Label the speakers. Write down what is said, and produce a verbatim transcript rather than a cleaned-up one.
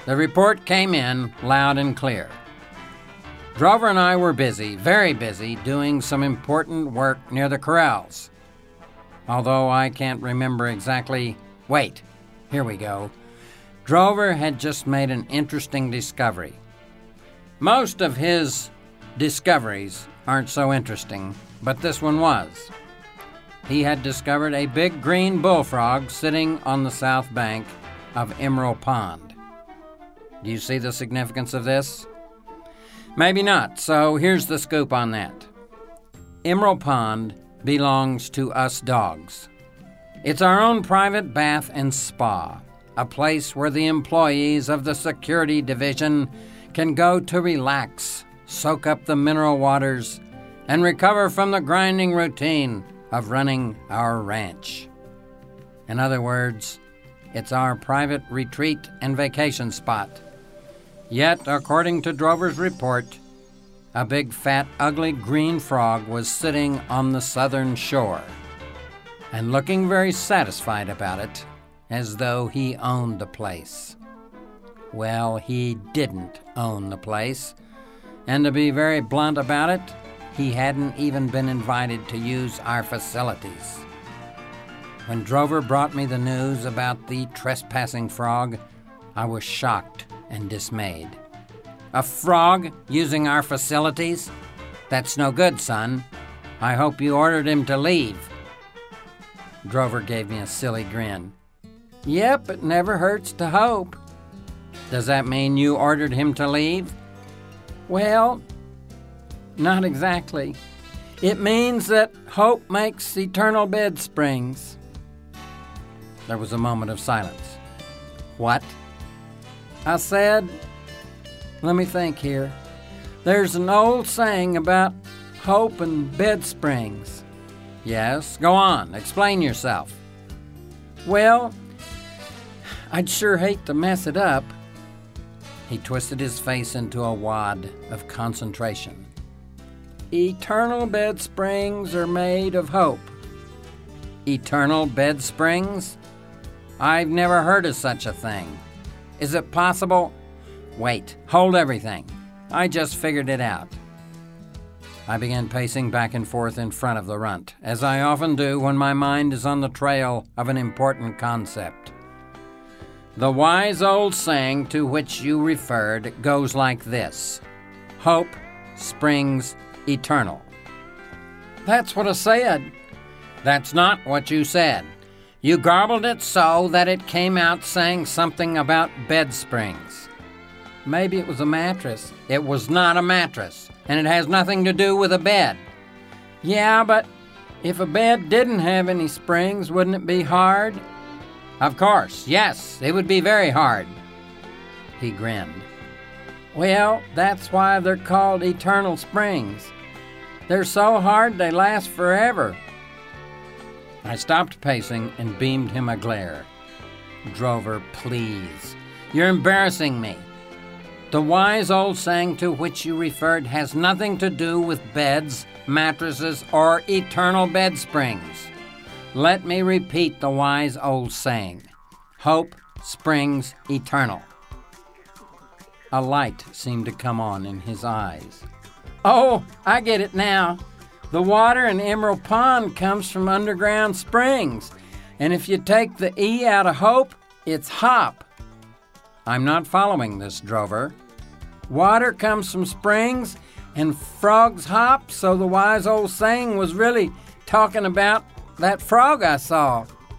Speaker 1: The report came in loud and clear. Drover and I were busy, very busy, doing some important work near the corrals. Although I can't remember exactly... Wait, here we go. Drover had just made an interesting discovery. Most of his discoveries aren't so interesting, but this one was. He had discovered a big green bullfrog sitting on the south bank of Emerald Pond. Do you see the significance of this? Maybe not, so here's the scoop on that. Emerald Pond belongs to us dogs. It's our own private bath and spa, a place where the employees of the security division can go to relax, soak up the mineral waters, and recover from the grinding routine of running our ranch. In other words, it's our private retreat and vacation spot. Yet, according to Drover's report, a big, fat, ugly green frog was sitting on the southern shore and looking very satisfied about it, as though he owned the place. Well, he didn't own the place, and to be very blunt about it, he hadn't even been invited to use our facilities. When Drover brought me the news about the trespassing frog, I was shocked and dismayed. A frog using our facilities? That's no good, son. I hope you ordered him to leave. Drover gave me a silly grin. Yep, it never hurts to hope. Does that mean you ordered him to leave? Well, not exactly. It means that hope makes eternal bed springs. There was a moment of silence. What? I said, let me think here. There's an old saying about hope and bed springs. Yes, go on. Explain yourself. Well, I'd sure hate to mess it up. He twisted his face into a wad of concentration. Eternal bed springs are made of hope. Eternal bed springs? I've never heard of such a thing. Is it possible? Wait, hold everything. I just figured it out. I began pacing back and forth in front of the runt, as I often do when my mind is on the trail of an important concept. The wise old saying to which you referred goes like this: hope springs eternal. That's what I said. That's not what you said. You garbled it so that it came out saying something about bed springs. Maybe it was a mattress. It was not a mattress, and it has nothing to do with a bed. Yeah, but if a bed didn't have any springs, wouldn't it be hard? Of course, yes, it would be very hard. He grinned. Well, that's why they're called eternal springs. They're so hard they last forever. I stopped pacing and beamed him a glare. Drover, please. You're embarrassing me. The wise old saying to which you referred has nothing to do with beds, mattresses, or eternal bed springs. Let me repeat the wise old saying. Hope springs eternal. A light seemed to come on in his eyes. Oh, I get it now. The water in Emerald Pond comes from underground springs, and if you take the E out of hope, it's hop. I'm not following this, Drover. Water comes from springs, and frogs hop, so the wise old saying was really talking about that frog I saw.